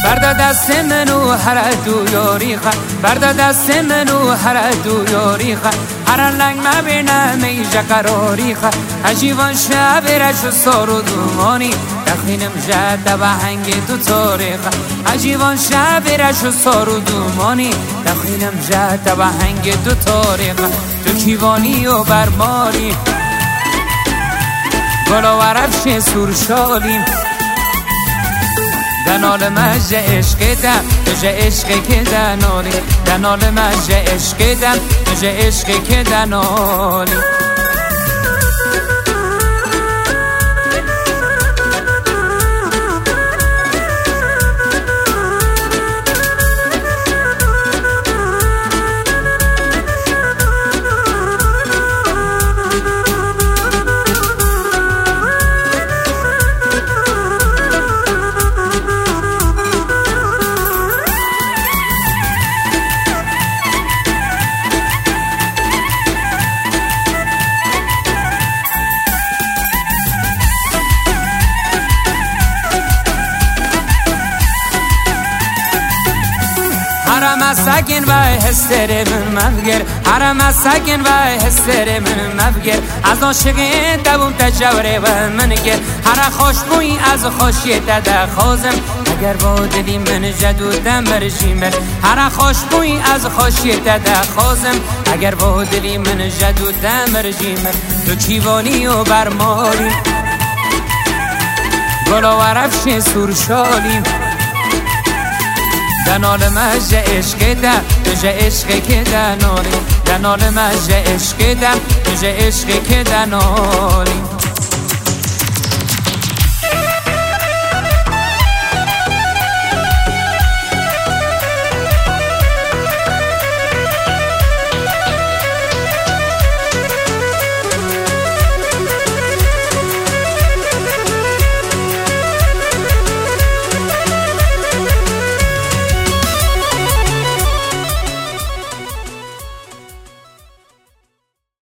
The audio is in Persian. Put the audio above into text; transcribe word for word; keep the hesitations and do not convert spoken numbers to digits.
بردا دست منو هر دو یاریخه بردا دست منو هر دو یاریخه هر لنگ مبینه میجه قراریخه هجیوان شب رش و سار و دومانی دخینم جد و هنگ تو تاریخه هجیوان شب رش و سار و دومانی دخینم جد و هنگ تو تاریخه تو کیوانی و برماری گلا و رفش سورشالیم دنال مجه عشق دم مجه عشق که دنالی دنال مجه عشق دم مجه عشق که دنالی حرم سگن و هستر من مفگر حرم سگن و هستر من مفگر از عاشقی دوم تجوره و منگر هر خوشبوی از خوشی داده خوازم اگر با دلی من جدودم برجیمر هر خوشبوی از خوشی داده خوازم اگر با دلی من جدودم برجیمر تو کیوانی و برماری گلا و رفش سورشالیم دنال مجه عشق دم مجه عشق که دنالی دنال مجه عشق دم مجه عشق که دنالی